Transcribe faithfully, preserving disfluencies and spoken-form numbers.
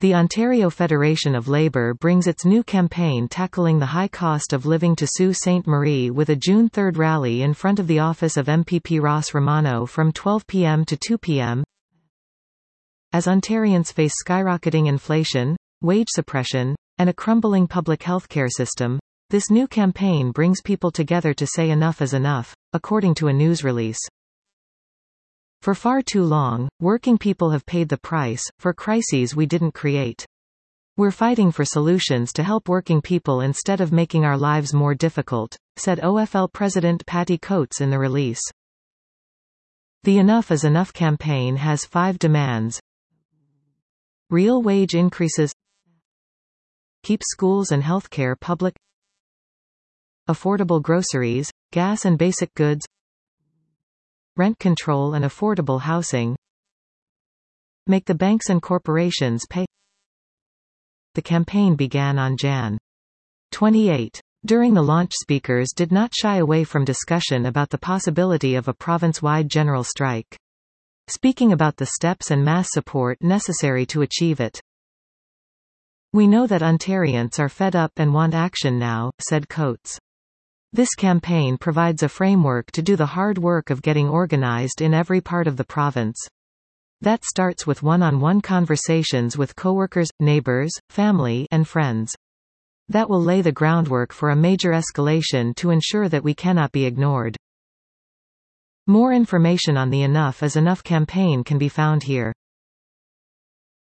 The Ontario Federation of Labour brings its new campaign tackling the high cost of living to Sault Ste. Marie with a June third rally in front of the office of M P P Ross Romano from twelve p m to two p m As Ontarians face skyrocketing inflation, wage suppression, and a crumbling public healthcare system, this new campaign brings people together to say enough is enough, according to a news release. For far too long, working people have paid the price, for crises we didn't create. We're fighting for solutions to help working people instead of making our lives more difficult, said O F L President Patty Coates in the release. The Enough is Enough campaign has five demands. Real wage increases. Keep schools and healthcare public. Affordable groceries, gas and basic goods. Rent control and affordable housing. Make the banks and corporations pay. The campaign began on January twenty-eighth. During the launch, speakers did not shy away from discussion about the possibility of a province-wide general strike, speaking about the steps and mass support necessary to achieve it. We know that Ontarians are fed up and want action now, said Coates. This campaign provides a framework to do the hard work of getting organized in every part of the province. That starts with one-on-one conversations with coworkers, neighbors, family, and friends. That will lay the groundwork for a major escalation to ensure that we cannot be ignored. More information on the Enough is Enough campaign can be found here.